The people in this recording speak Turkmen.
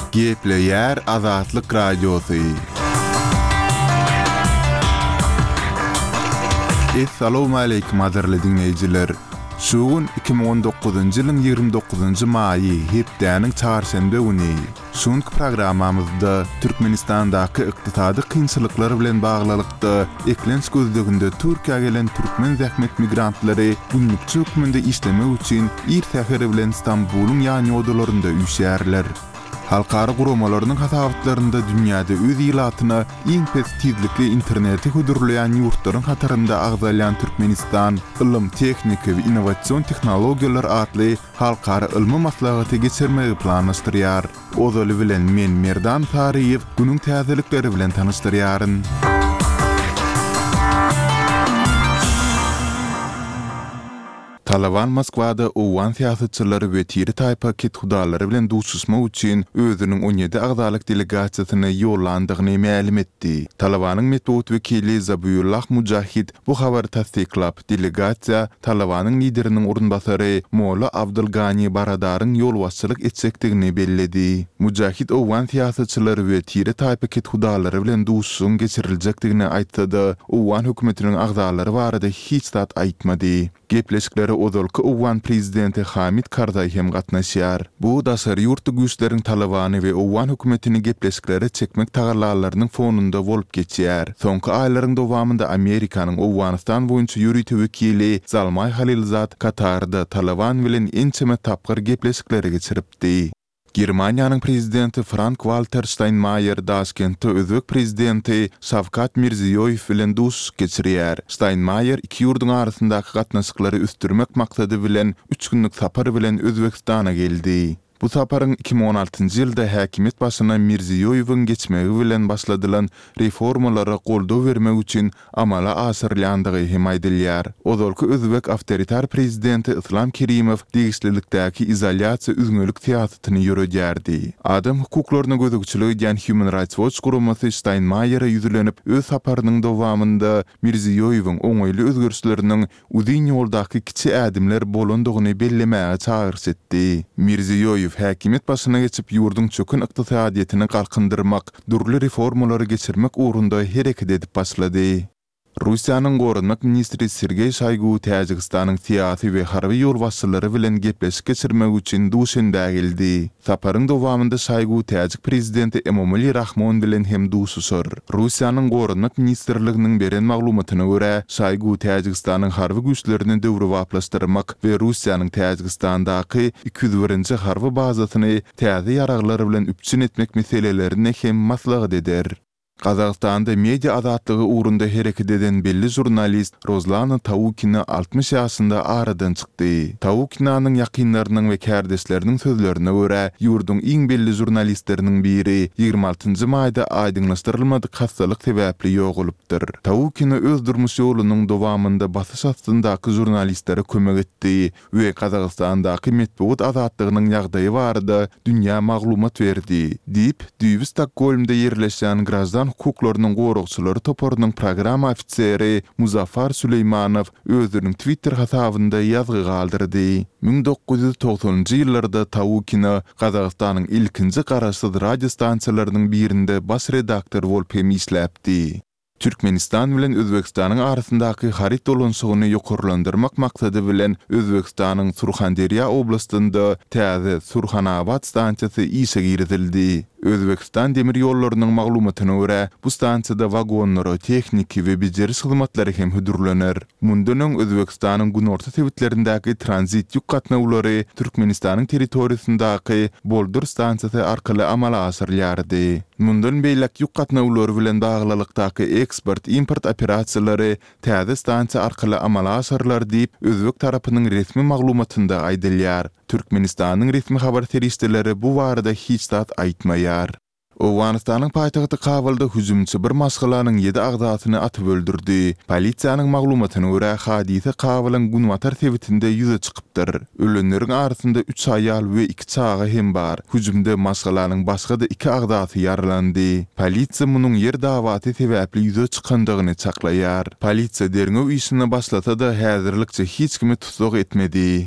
Gepleyer Azatlyk Radiosu. Assalamu alaykum azarly dinleyijiler. Şuun 2019-njy ýylyň 29-njy maýy hepdäniň çarşembe güni. Şunky programmamyzda Türkmenistandaky ykdysady kynçylyklar bilen baglylykda eklenç gözleginde Türkiýe gelen türkmen zähmet migrantlary günlükçi hükmünde işlemek üçin ir täheri bilen Istanbulyň ýany odalarynda üşärler. Halkara guramalarının hasabatlarında dünyada öz ilatyna iň tezlikli interneti hudurlayan ýurtlaryň hatarında agzalyan Türkmenistan ilm, teknika we innowasion tehnologiýalar adly halkara ilmi maslahaty geçirmegi planlaşdyrýar. Ozaly bilen men Merdan Tariýew günüň täzelikleri bilen tanışdyrýaryn. Taliban Moskwada owan siýasatçylary we tiri taýpa ketgudalary bilen duşuşmak üçin özüniň 17 agzalyk delegasiýasyny ýollandygyny ma'lum etdi. Talibanyň metbuat wekili Zabihullah Mujahid bu habary tasdiklap, delegasiýa Talibanyň lideriniň urunbasary Molla Abdulgani Baradaryň ýolbaşçylyk etjekdigini bellädi. Mujahid owan siýasatçylary we tiri taýpa ketgudalary bilen duşuşyň geçiriljekdigini aýtdy. Owan hökümetiniň agzalary barada hiç zat aýtmady. Gepleşikleri odolky Owan prezidenti Hamid Karzai hem gatnaşýar. Bu daşary ýurtdy güýçleriň Talibany we Owan hökümetini gepleşikleri çekmek tagarlalarynyň fonunda bolup geçýär. Soňky aýlaryň dowamında Amerikanyň Owanistan boýunça ýürütme wekili Zalmay Halilzad Katarda Taliban bilen ençeme tapgyr gepleşikleri geçiripdi. Germaniýanyň prezidenti Frank-Walter Steinmeier Daşkentde Özbek prezidenti Şawkat Mirziýoýew bilen duş geçirýär. Steinmeier iki ýurduň arasyndaky gatnaşyklary üstürmek maksady bilen 3 günlük sapar bilen Özbekistana geldi. Bu saparyň 2016-njy ýylda häkimet başyna Mirziýoýewiň geçmegi bilen başladylan reformalara goldaw bermek üçin amala asyrlandygy hem aýdylýar. Ozalky Özbek awtoritar prezidenti Islam Kerimow degişlilikdäki izolýasiýa üzgünlik siýasatyny ýürüdýärdi. Adam hukuklaryna gözükçüligi diýen Human Rights Watch guramasy Steinmeier'e ýüzlenip öz saparynyň dowamında Mirziýoýewiň oňaýly özgörüşleriniň uzun ýoldaky kiçi ädimler bolandygyny bellemäge çagyrş etdi. Mirziýoýew häkimet başyna geçip ýurdun çökün ykdysadyetini galkındyrmak, durly reformalary geçirmek uğrunda hereket edip başlady. Russiýanyň gorunmak ministri Sergey Shoygu Täjikistanyň siýasy we harby ýolbaşçylary bilen gepleşik geçirmek üçin Duşanbe geldi. Saparyň dowamında Shoygu Täjik prezidenti Emomali Rahmon bilen hem duşuşar. Russiýanyň gorunmak ministrliginiň beren maglumatyna görä, Shoygu Täjikistanyň harby güýçlerini döwre waplaşdyrmak we Russiýanyň Täjikistandaky 201-nji harby bazasyny täze ýaraglar bilen üpçün etmek meselelerini hem maslahat eder. Kazakstanda media azatlygy uğrunda hereket eden belli jurnalist Rozlana Tavukina 60 ýaşynda aradan çykdy. Tavukinanyň ýakynlarynyň we kärdeşleriniň sözlerine görä, ýurdun iň belli jurnalistleriniň biri 26-njy maýda aýdyňlaşdyrylmady hastalyk sebäpli ýogulypdyr. Tavukina öz durmuş ýolunyň dowamında basyş astyndaky jurnalistlere kömek etdi we Kazakstandaky metbuat azatlygynyň ýagdaýy barada dünýä maglumat berdi. Diýip, Düýbi Stokholmda ýerleşen Grazdan hukuklarynyň gorukçylary toparynyň program ofiseri Muzaffar Süleýmanow özüniň Twitter hasabynda ýazgy galdyrdy. 1990-njy ýyllarda Tavukina Kazakstanyň ilkinji garaşsyz radio stansiýalarynyň birinde baş redaktor bolup hem işläpdi. Türkmenistan bilen Özbekistanyň arasyndaky harit dolanşygyny ýokarlandyrmak maksady bilen Özbekistanyň Surxandarýa oblastynda täze Surxanabad stansiýasy işe girildi. Özbekistan demir ýollarynyň maglumatyna görä, bu stansiýada wagonlary, tekniki we bejeriş hyzmatlary hem hudurlanar. Mundan Özbekistanyň günorta sebitlerindäki transit ýük gatnawlary Türkmenistanyň territoriýasyndaky Boldur stansiýasy arkaly amala asyrlardy. Mundan beýlek ýük gatnawlary bilen baglylykdaky eksport-import operasiýalary täze stansiýa arkaly amala asyrlar diýip Özbek tarapynyň resmi maglumatynda aýdylýar. Türkmenistanyň resmi habar terişdeleri bu barada hiç zat aýtmaýar. Owganistanyň paýtagty Kabulda hüjümçi bir maşgalanyň 7 agzatyny atyp öldürdi. Polisiýanyň maglumatyna görä, hadise Kabulyň Gunwatar sebitinde ýüze çykypdyr. Ölenleriň arasynda 3 aýal we 2 çaga hem bar. Hüjümde maşgalanyň başga da 2 agzaty ýaralandy. Polisiýa munyň ýer dawaty sebäpli ýüze çykandygyny çaklaýar. Polisiýa derňew işini başlasa da häzirlikçe hiç kimi tutuk etmedi.